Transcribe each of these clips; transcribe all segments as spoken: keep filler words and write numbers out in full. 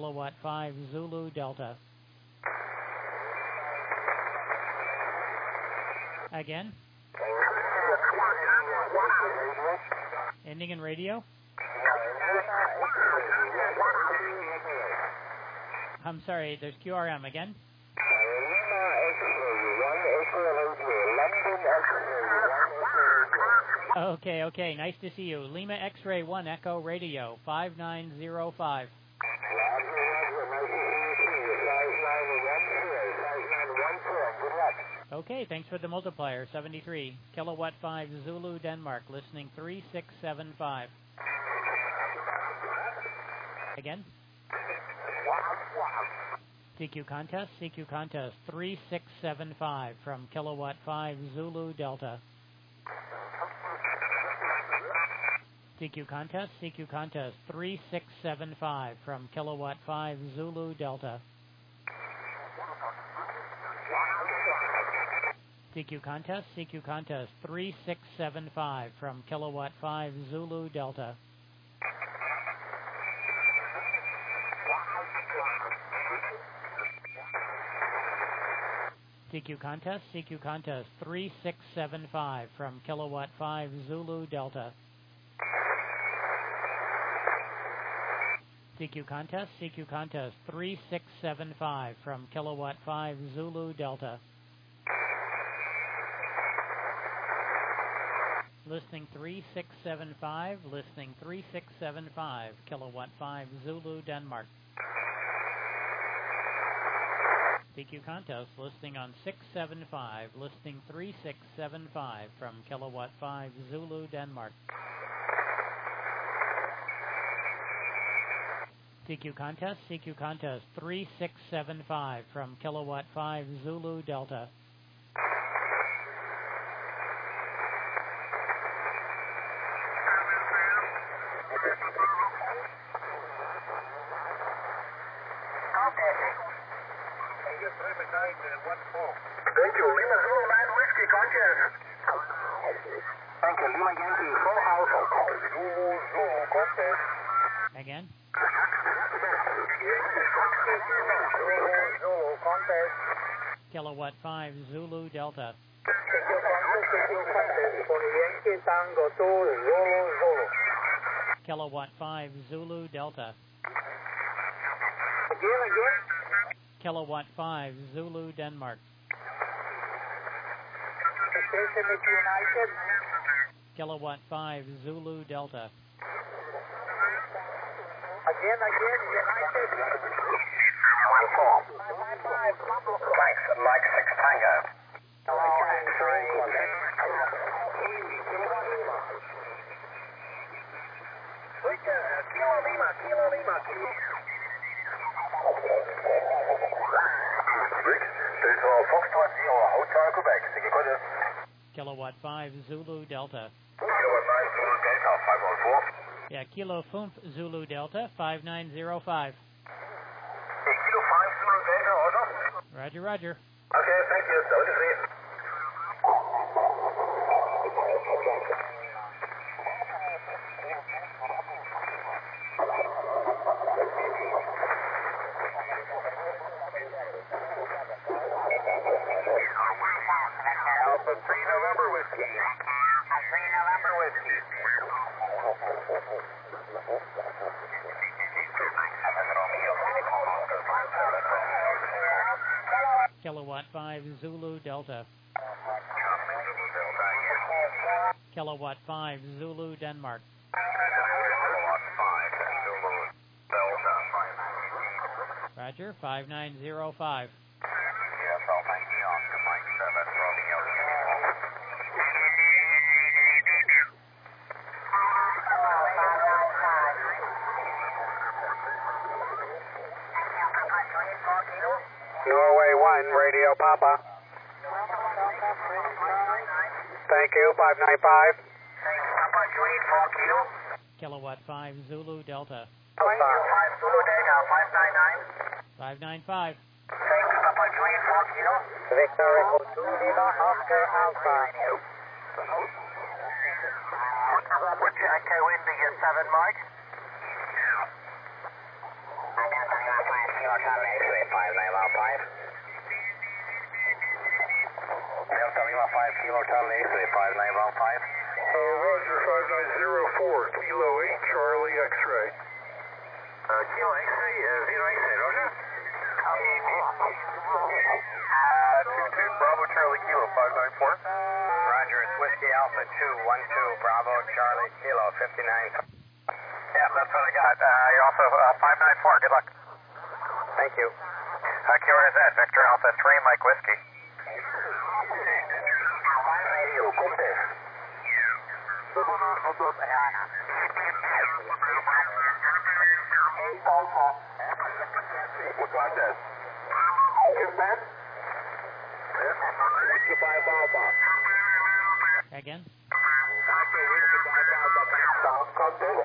Kilowatt five Zulu Delta. Again. Ending in radio. I'm sorry, there's Q R M again. Okay, okay, nice to see you. Lima X-Ray one Echo Radio, five nine zero five. Okay, thanks for the multiplier, seventy-three. Kilowatt five Zulu Denmark, listening three six seven five. Again. C Q contest, C Q contest, three six seven five from Kilowatt five Zulu Delta. C Q contest, C Q contest, three six seven five from Kilowatt five Zulu Delta. C Q contest, C Q contest, three six seven five from Kilowatt five Zulu Delta. C Q contest, C Q contest, three six seven five from Kilowatt five Zulu Delta. C Q contest, C Q contest, three six seven five from Kilowatt five Zulu Delta. Listening three six seven five, listening three six seven five, Kilowatt five Zulu Denmark. C Q contest, listening on six seven five, listening three six seven five from Kilowatt five Zulu Denmark. C Q contest, C Q contest, three six seven five from Kilowatt five Zulu Delta. Thank you, Lima Zulu nine Whiskey contest. Thank you, Lima Yankee full house. Zulu Zulu contest. Again. Zulu contest. Kilowatt five Zulu Delta. Yankee Tango two Zulu Zulu. Kilowatt five Zulu Delta. Again, again. Kilowatt five Zulu Denmark. Station is United. Kilowatt five Zulu Delta. Again, again, United. One four. Five, five, five. Mike, Mike six Tango. Kilo Lima, Kilo Lima, Kilo. Dus al Foxtrot Zero, Hotel Quebec, zeg ik goed. Kilowatt five Zulu Delta. Kilowatt nine Zulu Delta, five one four. Yeah, Kilo Fump Zulu Delta, five nine zero five. Kilo five Zulu Delta, order. Roger, roger. Okay, thank you, seventy-three. Alpha three November Whiskey. three November Whiskey. Kilowatt five Zulu Delta. Kilowatt five Zulu Denmark. Kilowatt five Zulu Delta. Roger, five nine zero five. Yes, I'll thank you. Oscar Mike seven Romeo. Norway one, Radio Papa. Thank you, five nine five. Thank you, Papa, Juliet, four kilo. Kilowatt five Zulu Delta. Thank you, five Zulu Delta, five nine nine. five nine five. Thank you, Papa, Juliet, four kilo. Victor Echo two, Lima, Oscar Alpha. Echo India seven, Mike. Kilo Charlie X-ray five nine one five. Delta Lima five Kilo Charlie X-ray five nine one five. Uh, Roger, five nine zero four, Kilo eight Charlie X-ray. Uh, Kilo X-ray, uh, zero X-ray, Roger. Uh, two two Bravo Charlie Kilo five nine four. Roger, it's Whiskey Alpha two one two Bravo Charlie Kilo fifty-nine. Yeah, that's what I got. Uh, you're also uh, five nine four, good luck. Thank you. Uh, Q R Z, Victor Alpha three, Mike Whiskey. five nine zero, contest. eight Alpha. What's on this? Consent? Whiskey five Alpha. Again? Alpha, Whiskey five Alpha, back south, contest.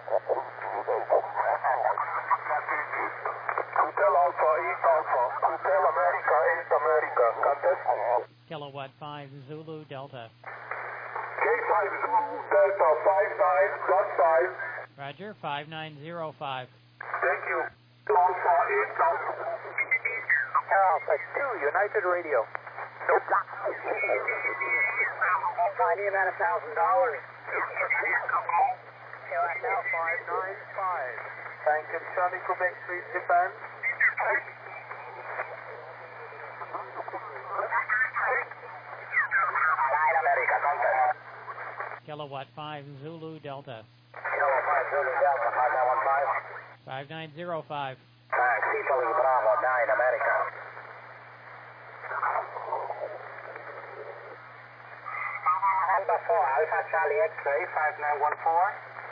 Hotel Alpha, eight Alpha. Hotel America, eight America, contest. Kilowatt five Zulu Delta. K five Zulu Delta five nine one five. Roger, five nine zero five. Thank you. Alpha eight Alpha. Alpha two, United Radio. Nope. Finding about a thousand dollars. K L X L five nine five. Thank you, Charlie Quebec, please defend. Nine America, contact. Kilowatt five Zulu Delta. Kilo five Zulu Delta five nine one five. five nine zero five. Thanks, Italy Bravo nine America. Alpha four, Alpha Charlie X-ray five nine one four.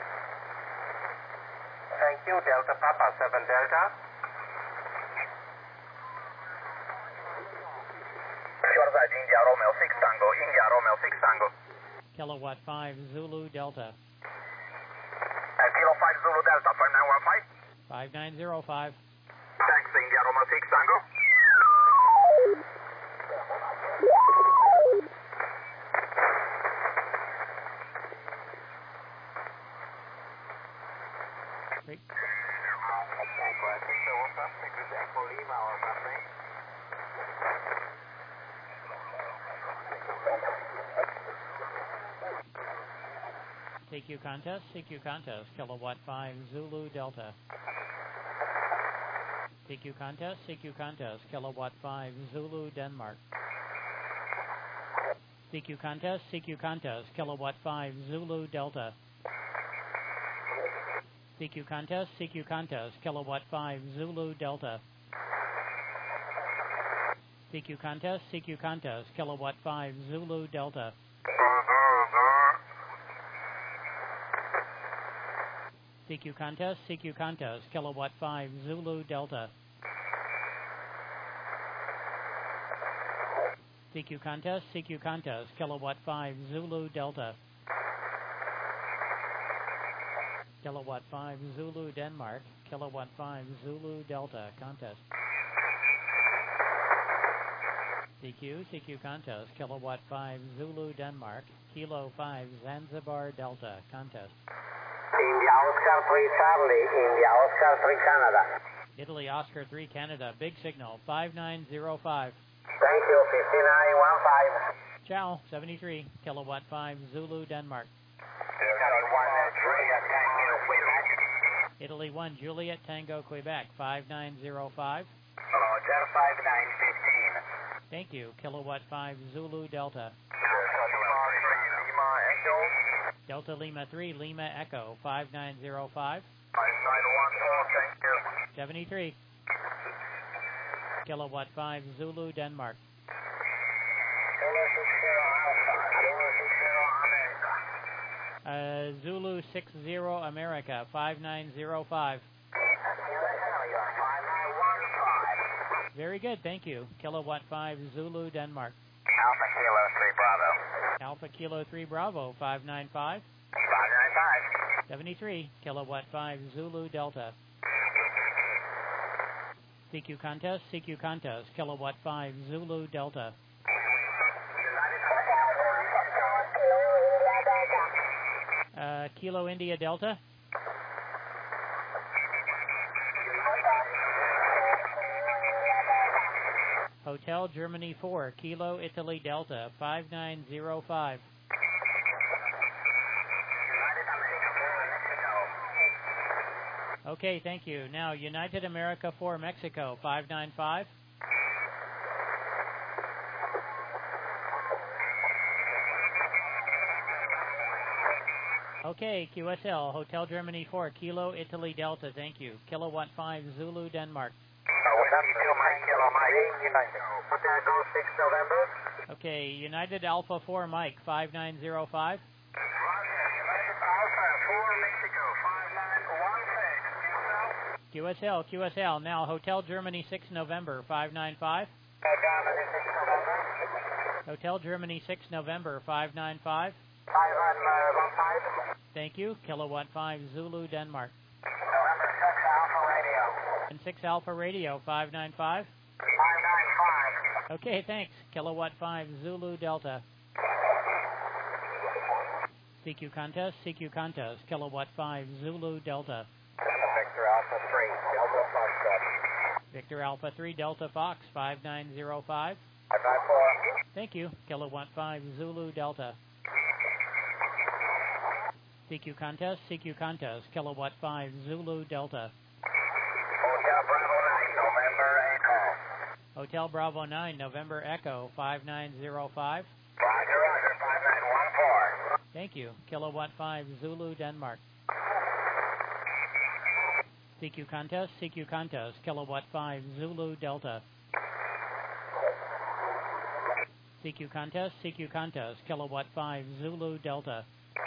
Thank you, Delta Papa seven Delta. Shortside India Romeo six Tango, India Romeo six Tango. Kilowatt five Zulu Delta. Uh, Kilo five Zulu Delta five nine one five. five nine zero five. Thanks, India Romeo six Tango. Great. C Q contest, C Q contest, Kilowatt five Zulu Delta. C Q contest, C Q contest, Kilowatt five Zulu Denmark. C Q contest, C Q contest, Kilowatt five Zulu Delta. C Q contest, C Q contest, Kilowatt five Zulu Delta. C Q contest, C Q contest, Kilowatt five Zulu Delta. C Q contest, C Q contest, Kilowatt five Zulu Delta. C Q contest, C Q contest, Kilowatt five Zulu Delta. Kilowatt five Zulu Denmark, Kilowatt five Zulu Delta, contest. C Q, C Q contest, Kilowatt five Zulu Denmark, Kilo five Zanzibar Delta, contest. India Oscar three Charlie, India Oscar three Canada. Italy Oscar three Canada, big signal, five nine zero five. Thank you, fifty-nine one five. Ciao, seventy-three, Kilowatt five Zulu Denmark. Italy one Juliet Tango Quebec, five nine zero five. Roger, five nine fifteen. Thank you, Kilowatt five Zulu Delta. Lima Echo. Delta Lima three, Lima Echo, five nine zero five. five nine one four, thank you. seventy-three. Kilowatt five Zulu Denmark. Uh, Zulu six zero America, five nine zero five. Very good, thank you. Kilowatt five Zulu Denmark. Alpha Kilo three Bravo. Alpha Kilo three Bravo, five nine five. five nine five. seventy-three, Kilowatt five Zulu Delta. C Q contest, C Q contest, Kilowatt five Zulu Delta. Uh, Kilo India Delta. Hotel Germany four, Kilo Italy Delta, five nine zero five. Okay, thank you. Now, United America four, Mexico, five nine five. Okay, Q S L, Hotel Germany four, Kilo Italy Delta, thank you. Kilowatt five, Zulu, Denmark. Okay, United Alpha four, Mike, five nine zero five. Q S L, Q S L, now Hotel Germany six, November, five nine five. Hotel Germany six, November, five nine five. Thank you. Kilowatt five, Zulu, Denmark. November six, Alpha Radio. And six Alpha Radio, five nine five. five nine five. Okay, thanks. Kilowatt five, Zulu, Delta. C Q contest, C Q contest, Kilowatt five, Zulu, Delta. Victor Alpha three, Delta Fox. Victor Alpha three, Delta Fox, five nine zero five. five nine four. Thank you. Kilowatt five, Zulu, Delta. C Q contest, C Q contest, Kilowatt five, Zulu, Delta. Hotel Bravo nine, November Echo. Hotel Bravo nine, November Echo, five nine zero five. Roger, Roger, five nine one four. Thank you. Kilowatt five, Zulu, Denmark. C Q contest, C Q contest, Kilowatt five, Zulu, Delta. C Q contest, C Q contest, Kilowatt five, Zulu, Delta.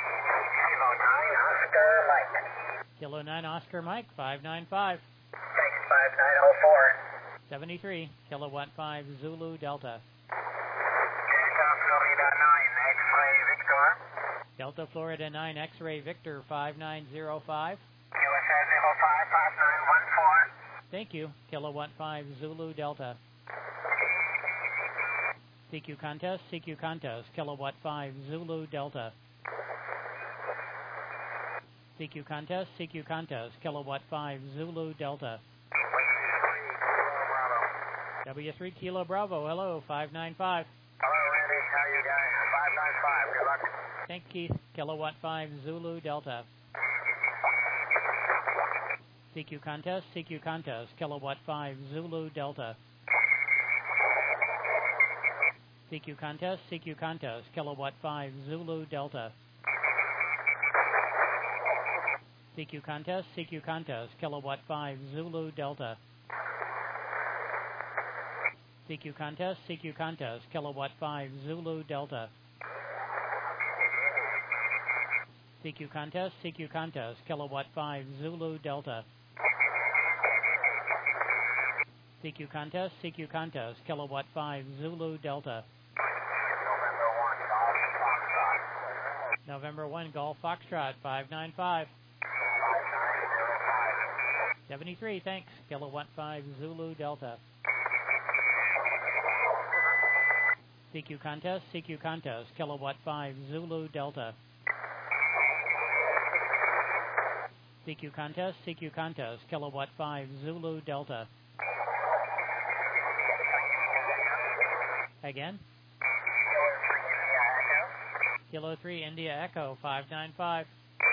Kilo nine Oscar Mike, five nine five. Thanks, five nine oh four. seventy-three, Kilowatt five, Zulu, Delta. Delta Florida nine, X-Ray Victor. Delta Florida nine, X-Ray Victor, five nine zero five. U S A zero five, five nine one four. Thank you. Kilowatt five, Zulu, Delta. C Q contest, C Q contest, Kilowatt five, Zulu, Delta. C Q contest, C Q contest, Kilowatt five, Zulu, Delta. W three Kilo Bravo, hello, five nine five. Hello, Randy, how you guys? five nine five, good luck. Thank you, Keith. Kilowatt five, Zulu, Delta. C Q contest, C Q contest, Kilowatt five, Zulu, Delta. C Q contest, C Q contest, Kilowatt five, Zulu, Delta. C Q contest, C Q contest, Kilowatt five, Zulu, Delta. C Q contest, C Q contest, Kilowatt five, Zulu, Delta. C Q contest, C Q contest, Kilowatt five, Zulu, Delta. C Q contest, C Q contest, Kilowatt five, Zulu, Delta. November one Golf Foxtrot, five nine five. seventy-three, thanks. Kilowatt five, Zulu, Delta. C Q contest, C Q contest, Kilowatt five, Zulu, Delta. C Q contest, C Q contest, Kilowatt five, Zulu, Delta. Again? Kilo three India Echo, five nine five.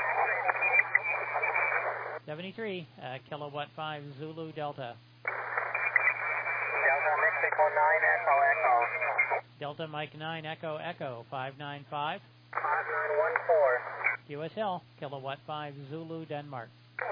seventy-three, uh, Kilowatt five, Zulu, Delta. Delta Mexico nine, Echo, Echo. Delta Mike nine, Echo, Echo, five nine five. five nine one four. Q S L, Kilowatt five, Zulu, Denmark.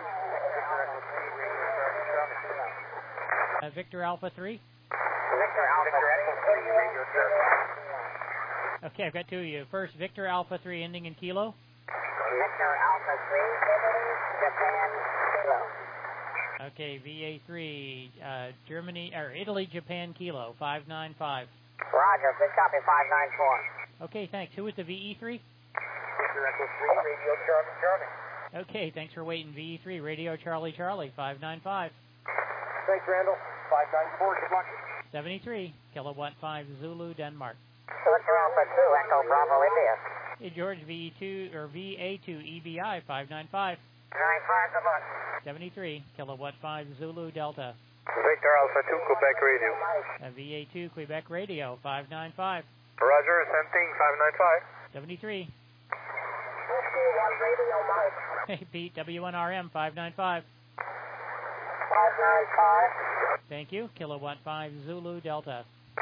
Uh, Victor Alpha three. Victor Alpha three, radio service. Okay, I've got two of you. First, Victor Alpha three, ending in Kilo. Victor Alpha three, Japan, Kilo. Okay, V A three, uh, Germany, or Italy, Japan, Kilo, five nine five. Roger, good copy, five nine four. Okay, thanks. Who was the V E three? Victor Echo three, radio Charlie, Charlie. Okay, thanks for waiting. V E three, Radio Charlie Charlie, five nine five. Thanks, Randall. five nine four, good luck. seventy-three, Kilowatt five, Zulu, Denmark. Victor Alpha two, Echo Bravo, India. Hey, George, V two, or V A two, E B I, five nine five. nine five, good luck. seventy-three, Kilowatt five, Zulu, Delta. Victor Alpha two, Quebec Radio. Uh, V A two, Quebec Radio, five nine five. Roger, same thing, five nine five. seventy-three. fifty-one Radio Mike. Hey, Pete, W one R M, five nine five. five nine five. Thank you. Kilowatt five, Zulu Delta.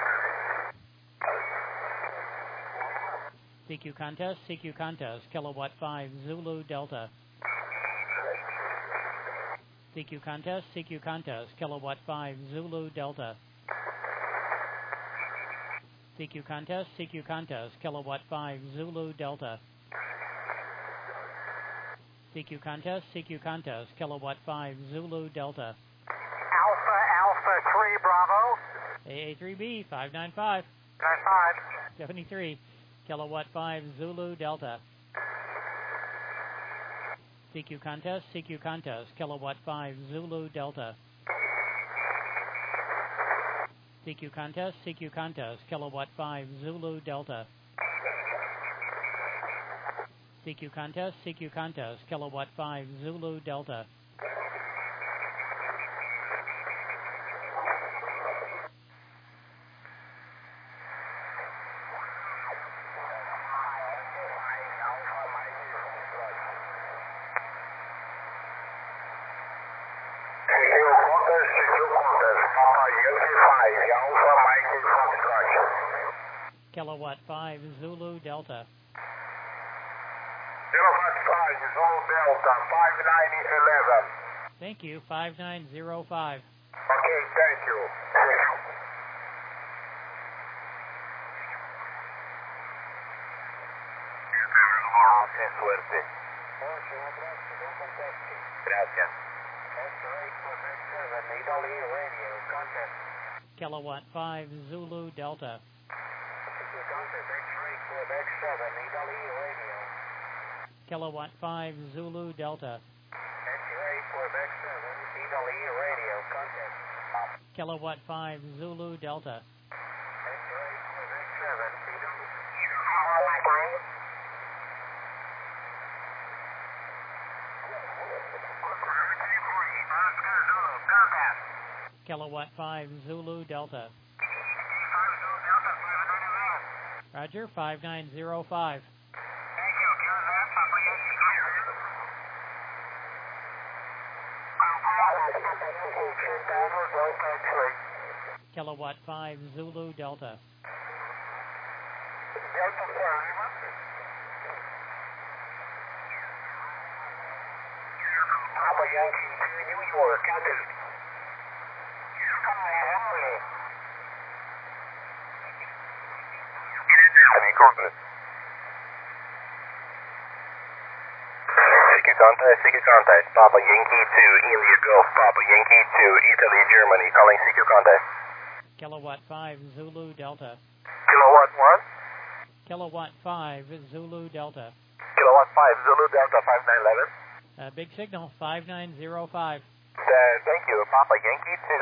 C Q contest, C Q contest, Kilowatt five, Zulu Delta. C Q contest, C Q contest, Kilowatt five, Zulu Delta. C Q contest, C Q contest, Kilowatt five, Zulu Delta. C Q contest, C Q contest, Kilowatt five, Zulu Delta. Alpha, Alpha three, Bravo. A A three B, five nine five. nine five. seventy-three, Kilowatt five, Zulu Delta. C Q contest, C Q contest, Kilowatt five, Zulu Delta. C Q contest, C Q contest, Kilowatt five, Zulu Delta. C Q contest, C Q contest, Kilowatt five, Zulu Delta. Kilowatt five, Zulu Delta. Kilowatt five, Zulu Delta, five nine eleven. Thank you, five nine zero five. Okay, thank you. Suerte. Gracias. Kilowatt five, Zulu Delta. Kilowatt five, Zulu Delta. Kilowatt five, Zulu Delta. Kilowatt five, Zulu Delta. Roger, five nine zero five. Kilowatt five, Zulu Delta. Papa Yankee to New York, Captain. C Q contact, C Q contact, Papa Yankee to India Gulf, Papa Yankee to Italy, Germany, calling C Q contact. Kilowatt five, Zulu Delta. Kilowatt one? Kilowatt five, Zulu Delta. Kilowatt five, Zulu Delta, five nine eleven. Uh, big signal, five nine zero five. Uh, thank you, Papa Yankee to...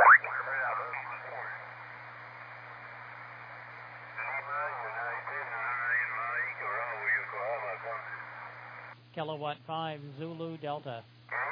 Kilowatt five, Zulu Delta.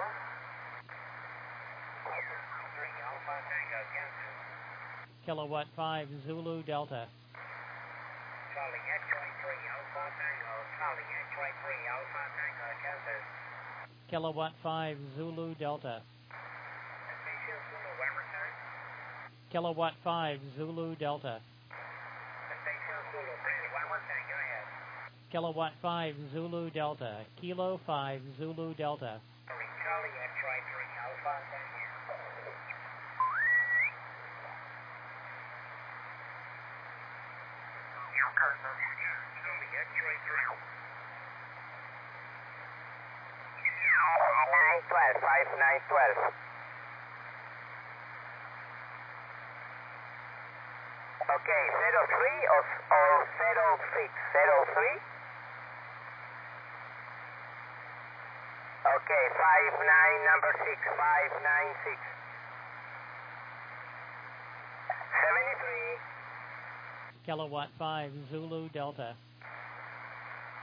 Kilowatt five, Zulu Delta. Charlie X-ray three, Alpha Tango, Charlie X-ray three, Alpha Tango, Kansas. Kilowatt five, Zulu Delta. Station Zulu, when return? Kilowatt five, Zulu Delta. Station Zulu, Brady, when return, go ahead. Kilowatt five, Zulu Delta. Kilo five, Zulu Delta. Charlie X-ray three, Alpha Tango. Charlie X-ray three. nine twelve, five nine twelve. Okay, zero three or, or zero six? zero three? Okay, five nine, number six, five nine six. seventy-three. Kilowatt five, Zulu Delta.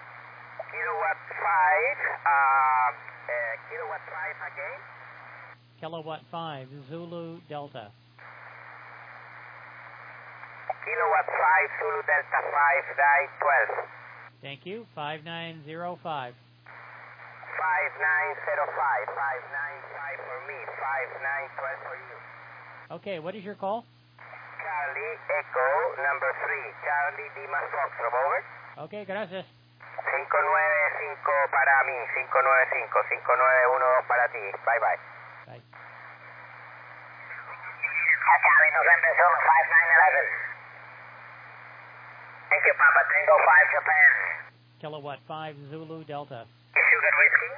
Kilowatt five, uh, uh, kilowatt five again. Kilowatt five, Zulu Delta. Kilowatt five, Zulu Delta five nine twelve. Thank you. five nine zero five. five nine zero five. five nine five for me. five nine twelve for you. Okay, what is your call? Charlie Echo number three. Charlie Lima Foxtrot, over. Okay, gracias. cinco nueve cinco para mí. cinco nueve cinco. cinco nueve uno dos para ti. Bye bye. Bye. Charlie November Zulu five nine eleven. Thank you, Papa. Tango five Japan. Kilowatt five, Zulu Delta. Sugar Whiskey.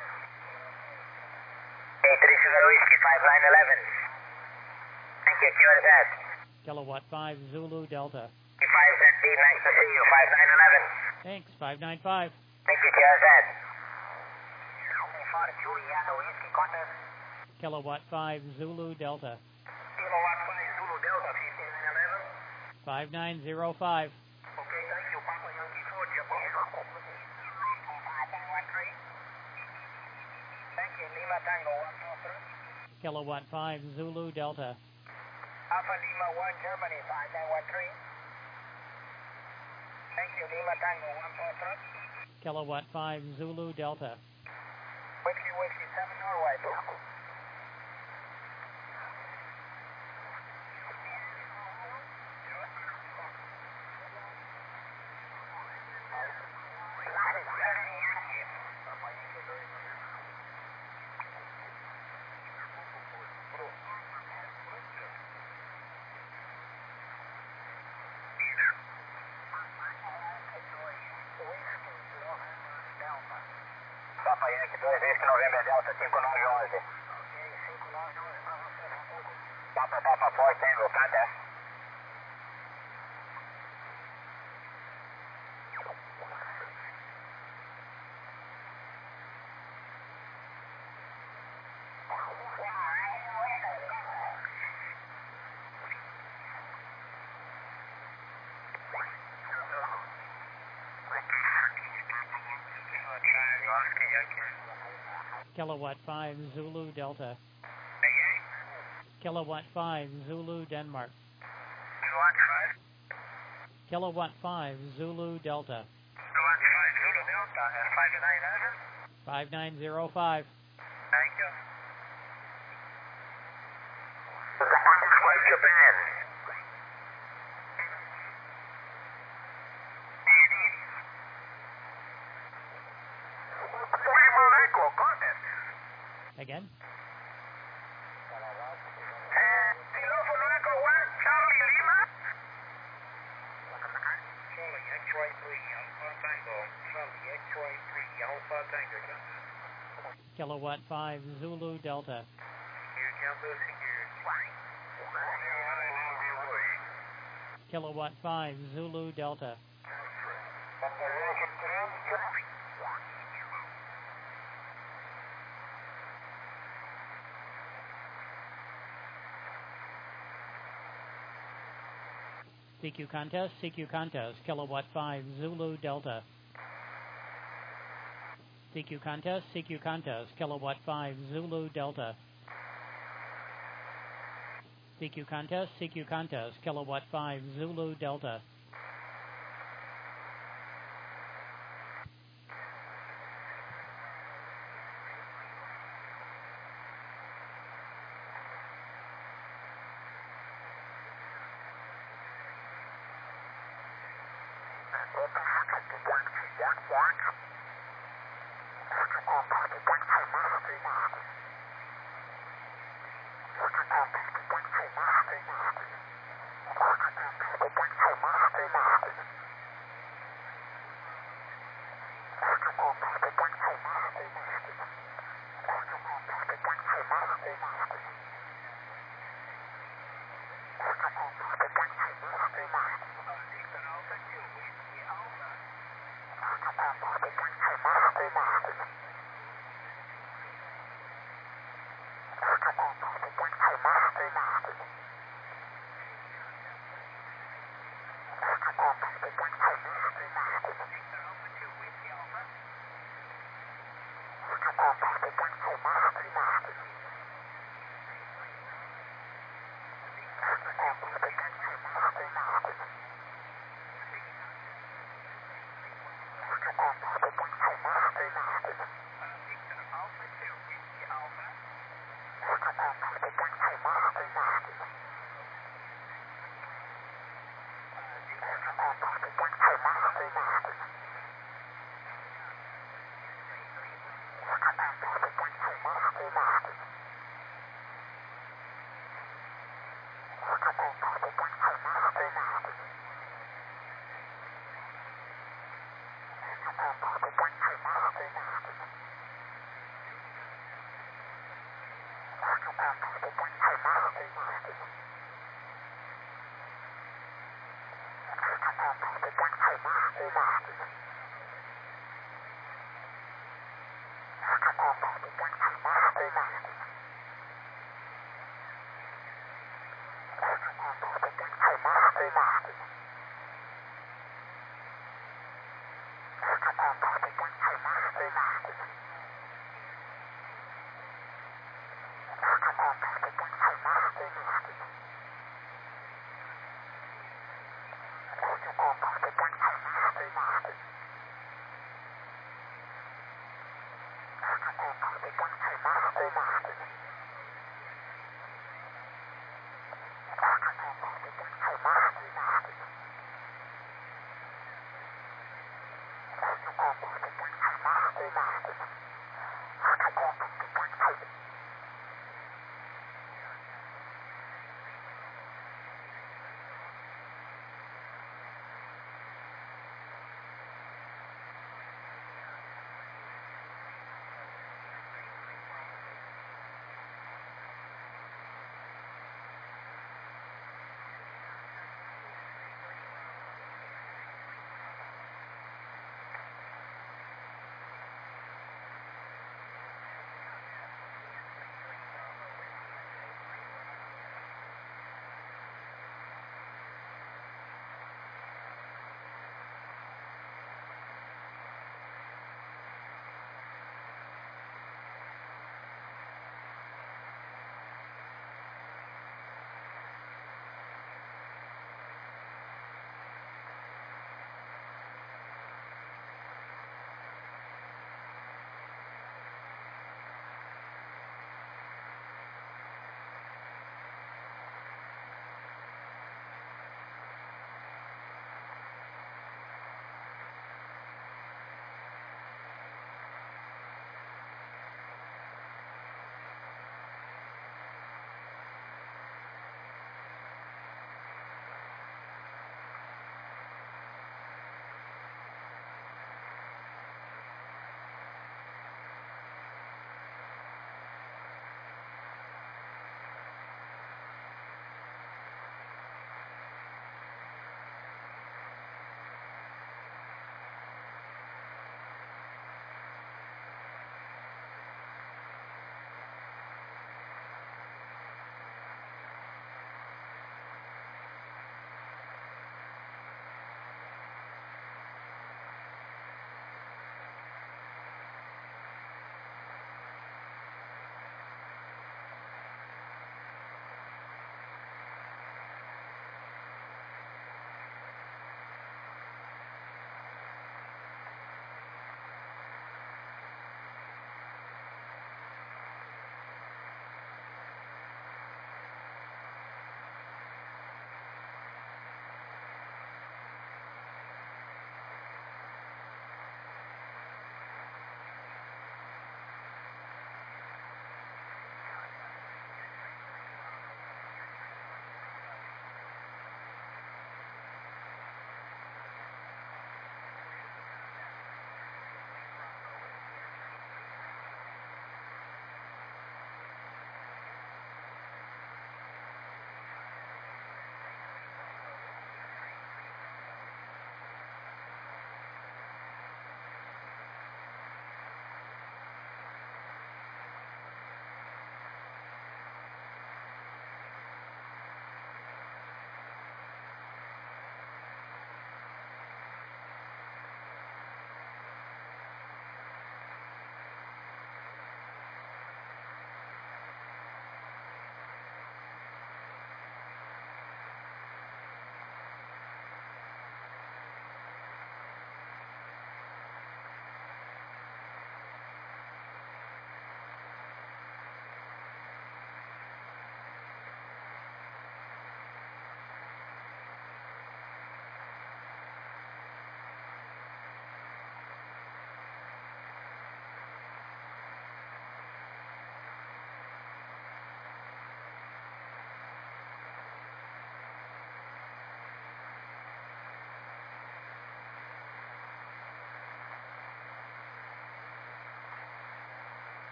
A three Sugar Whiskey five nine eleven. Thank you, Q S S. Kilowatt five, Zulu Delta. five Z D, nice to see you. five nine eleven. Thanks. five nine five. Thank you, Q S S. Juliana Whiskey Contest. Kilowatt five, Zulu Delta. Kilowatt five Zulu Delta fifteen eleven. five nine zero five. Okay, thank you, Papa Yankee four Japan. five nine one three. Thank you, Lima Tango one four three. Kilowatt five, Zulu Delta. Alpha Lima one Germany five nine one three. Thank you, Lima Tango one four three. Kilowatt five, Zulu Delta. Whiskey Whiskey seven Norway. Papa Yankee dois Whisky November Delta cinco nove um um. Papa Papa four Tango, contest. Kilowatt five, Zulu Delta. Kilowatt five, Zulu Denmark. Kilowatt five. Kilowatt five, Zulu Delta. Kilowatt five Zulu Delta at five nine hundred. five nine zero five. Thank you. Flight Japan. Again? Kilo for Echo one, Charlie Lima. Charlie X-Ray three, Alpha Tango. Charlie X-Ray three, Alpha Tango. Kilowatt five, Zulu Delta. Secure, Council, secure. Kilowatt five, Zulu Delta. C Q contest, C Q contest, Kilowatt five, Zulu Delta. C Q contest, C Q contest, Kilowatt five, Zulu Delta. C Q contest, C Q contest, Kilowatt five, Zulu Delta. Over.